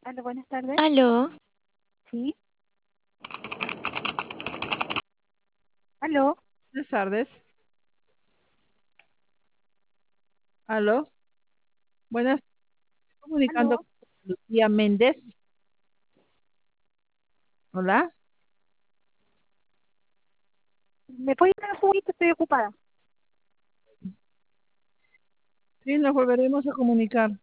Aló, buenas tardes. Aló, Sí, aló. Buenas tardes. Aló. Buenas, comunicando Aló. con Lucía Méndez. Hola. ¿Me puede dar un poquito? Estoy ocupada. Sí, nos volveremos a comunicar.